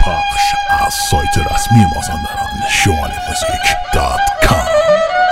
پخش از سایت رسمی مازندران شمالیmusic.com.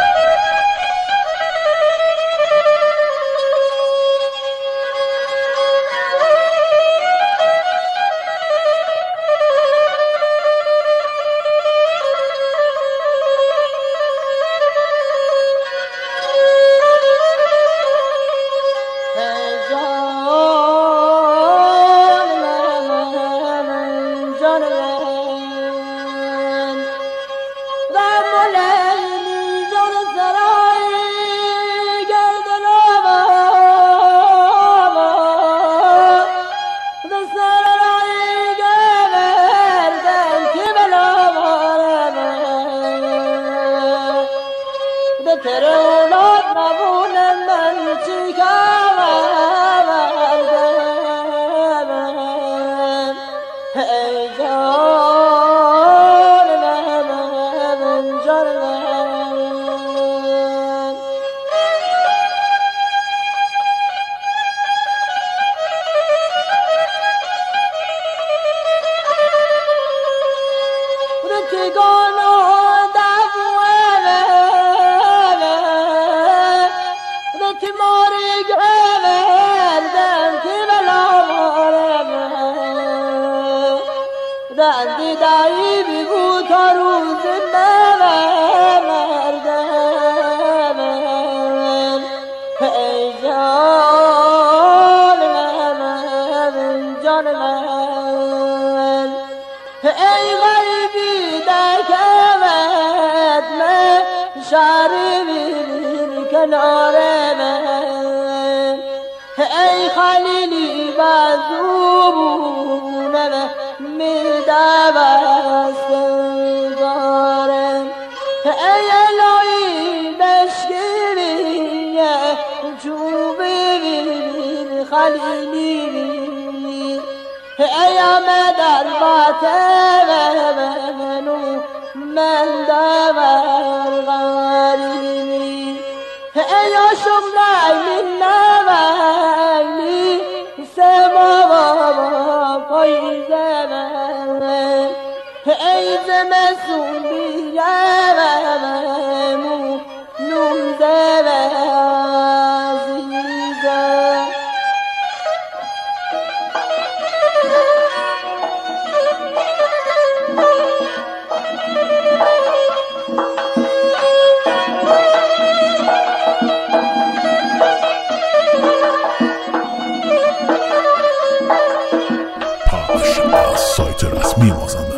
دایی بی بود تا روز مردم ای جان من جان من ای غریبی در کمت من شهری کنار من ای خلیلی بزوبونم میدم از دارم ای الهی بشکری چوبی خلیلی ای آمد در باطن منو من دور غریبی ای آشم نایلی نویلی سما پاییزه ای زمستون بیرمو نوزه عزیزه پخش از سایت رسمی مازندران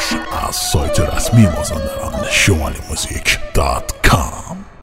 از سایت رسمی مازندران شمالی موزیک